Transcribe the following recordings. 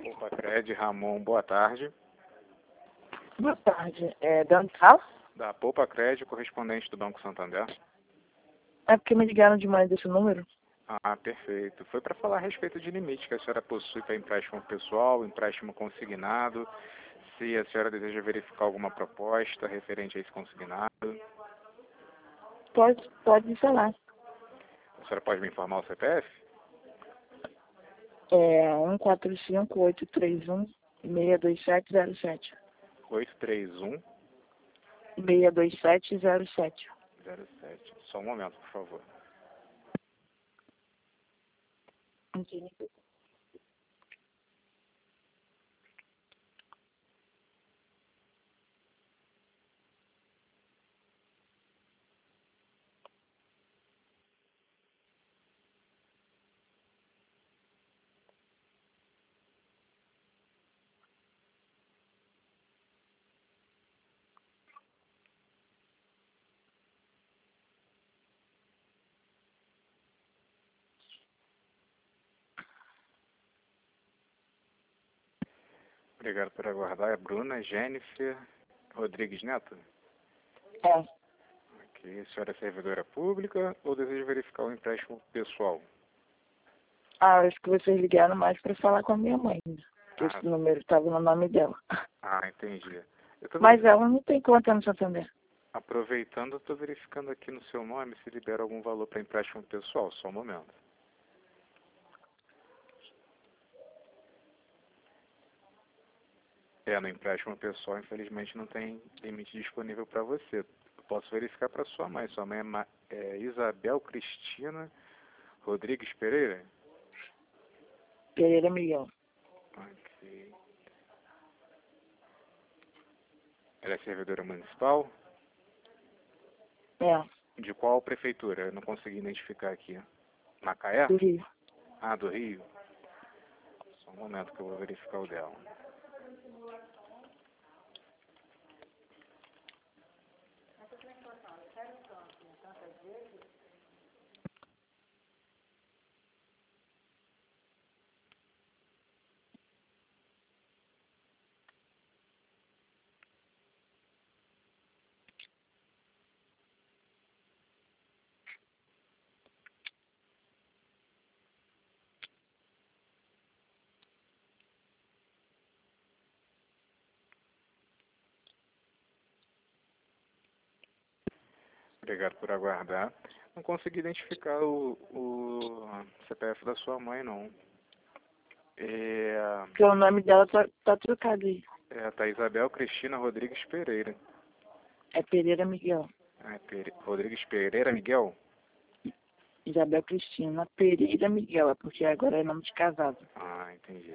Opa, Cred, Ramon, boa tarde. Boa tarde. De onde fala? Da Poupa Cred, correspondente do Banco Santander. É porque me ligaram demais desse número. Ah, perfeito. Foi para falar a respeito de limite que a senhora possui para empréstimo pessoal, empréstimo consignado, se a senhora deseja verificar alguma proposta referente a esse consignado. Pode falar. A senhora pode me informar o CPF? 145831-62707. 831 62707. 07. Só um momento, por favor. Obrigado por aguardar. É Bruna Jennifer Rodrigues Neto? É. Ok. A senhora é servidora pública ou deseja verificar o empréstimo pessoal? Acho que vocês ligaram mais para falar com a minha mãe. Que esse número estava no nome dela. Entendi. Mas ela não tem conta no Santander. Aproveitando, eu estou verificando aqui no seu nome se libera algum valor para empréstimo pessoal. Só um momento. No empréstimo pessoal, infelizmente, não tem limite disponível para você. Eu posso verificar para sua mãe. Sua mãe é Isabel Cristina Rodrigues Pereira? Pereira Miguel. Ok. Ela é servidora municipal? É. De qual prefeitura? Eu não consegui identificar aqui. Macaé? Do Rio. Ah, do Rio? Só um momento que eu vou verificar o dela. Obrigado por aguardar. Não consegui identificar o CPF da sua mãe, não. Porque o nome dela tá trocado aí. Tá Isabel Cristina Rodrigues Pereira. É Pereira Miguel. Rodrigues Pereira Miguel? Isabel Cristina Pereira Miguel. É porque agora é nome de casado. Ah, entendi.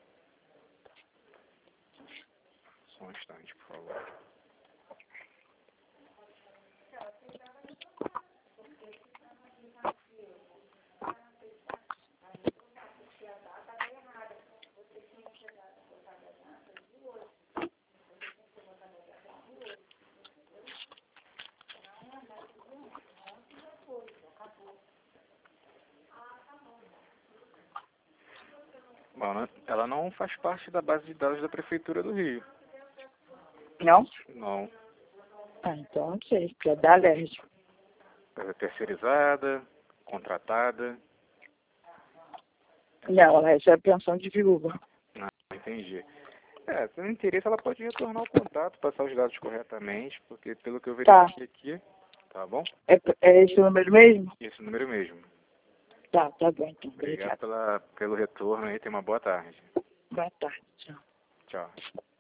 Só um instante, por favor. Bom, ela não faz parte da base de dados da Prefeitura do Rio. Não? Não. Então não sei. Porque é da Alerj. É terceirizada, contratada. Não, ela recebe pensão de viúva. Ah, entendi. Tendo interesse, ela pode retornar ao contato, passar os dados corretamente, porque pelo que eu verifiquei aqui, tá bom? É esse o número mesmo? Esse número mesmo. Tá bom então. Obrigado pelo retorno aí, tenha uma boa tarde. Boa tarde. Tchau. Tchau.